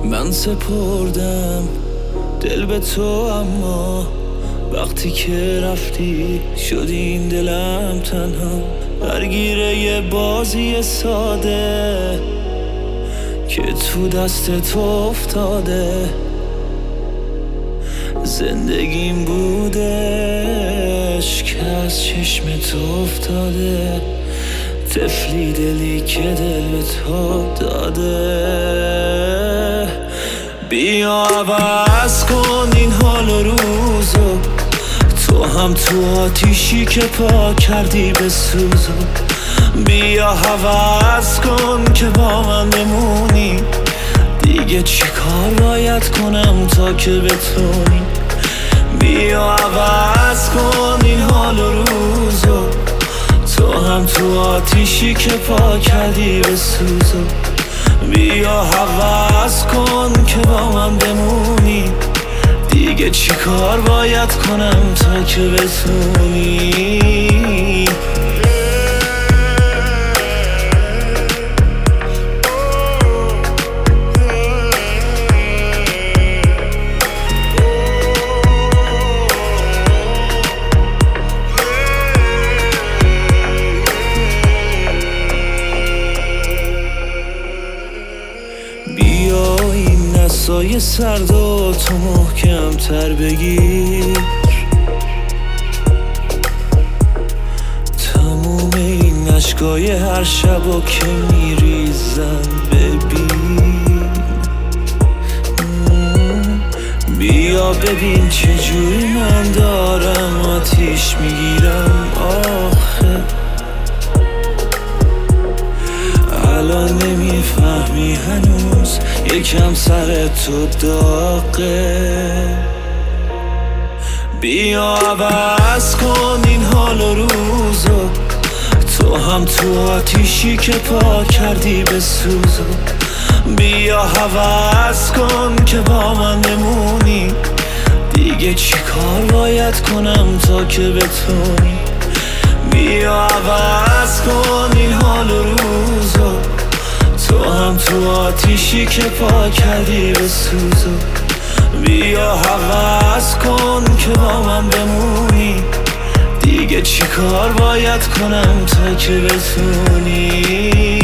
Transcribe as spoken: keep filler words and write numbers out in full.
من سپردم دل به تو، اما وقتی که رفتی شدی این دلم تنها، درگیر یه بازی ساده که تو دست تو افتاده. زندگیم بودش که از چشم تو افتاده، طفلی دلی که دل به تو داده. بیا عوض کن این حال و روزو، تو هم تو آتیشی که پا کردی به سوزو. بیا عوض کن که با من بمونی، دیگه چی کار باید کنم تا که بتونی. بیا عوض کن این حال و روزو، تو هم تو آتیشی که پا کردی به سوزو. بیا عوض کن که با من بمونی، دیگه چی کار باید کنم تا که بتونی. بیا این نسای سرد و تو محکم تر بگیر، تموم این اشکای هر شبا که میریزن ببین. بیا ببین چجوری من دارم آتیش میگیرم آخه، الان نمیفهمی هنوز یکم سر تو داغه. بیا عوض کن این حال و روزو، تو هم تو آتیشی که پا کردی به سوزو. بیا عوض کن که با من بمونی، دیگه چی کار باید کنم تا که بتونی. بیا عوض کن این حال و روزو، تو هم تو آتیشی که پا کردی به سوزو. بیا عوض کن که با من بمونی، دیگه چی کار باید کنم تا که بتونی.